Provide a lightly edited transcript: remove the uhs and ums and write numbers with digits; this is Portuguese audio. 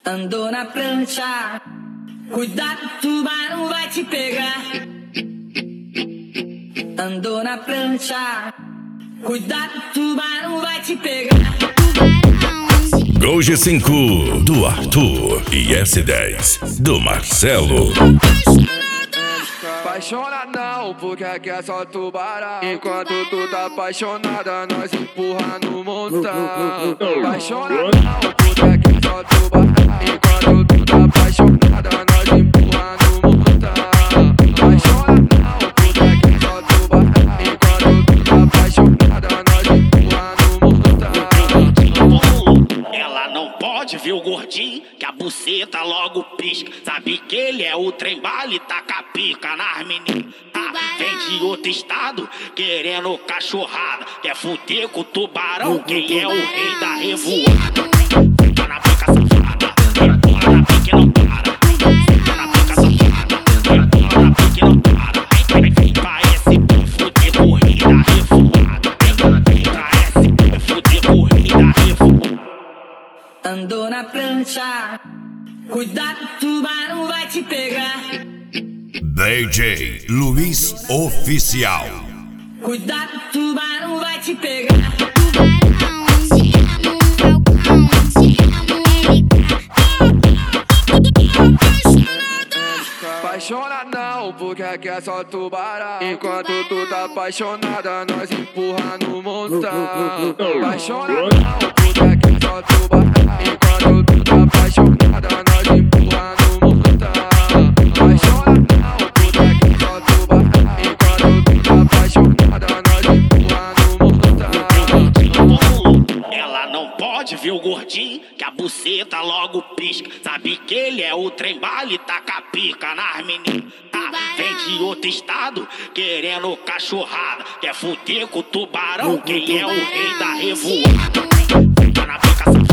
Andou na prancha, cuidado, o tubarão vai te pegar. Andou na prancha, cuidado, o tubarão vai te pegar. Gol G5 do Arthur e S10 do Marcelo. Apaixona não, porque aqui é só tubarão. Enquanto tu tá apaixonada, nós empurra no montão. Apaixona não, porque aqui é só tubarão. Enquanto tu tá apaixonada, nós empurra no montão. Apaixona não, porque aqui é só tubarão. Enquanto tu tá apaixonada, nós empurra no montão. Ela não pode ver o gordinho, que a buceta logo pisca. Sabe que ele é o trem bala e taca pica nas meninas. Vem de outro estado, querendo cachorrada. Quer fuder com o tubarão, quem é o rei da revoada. Tá na pica safada, tá na pique não para. Tá na pica safada, tá na pique não para. Pra esse fuder com o rei da revoada. Pra esse fuder com o rei da revoada. Andou na prancha, cuidado, o tubarão vai te pegar. DJ Luiz Oficial. Cuidado, o tubarão vai te pegar. Apaixona não, porque aqui é só tubarão. Enquanto tu tá apaixonada, nós empurra no montão. Apaixona não, porque aqui é só tubarão. Enquanto tu tá apaixonada, nós empurra no montão. Apaixona não, porque aqui é só tubarão. Enquanto tu tá apaixonada, nós empurra no montão. Ela não pode ver o gordinho, que a buceta logo pisca. Sabe que ele é o trem bala e taca pica nas meninas. Vem de outro estado, querendo cachorrada. Quer fuder com o tubarão, quem é o rei da revoada. Tá na pica safada.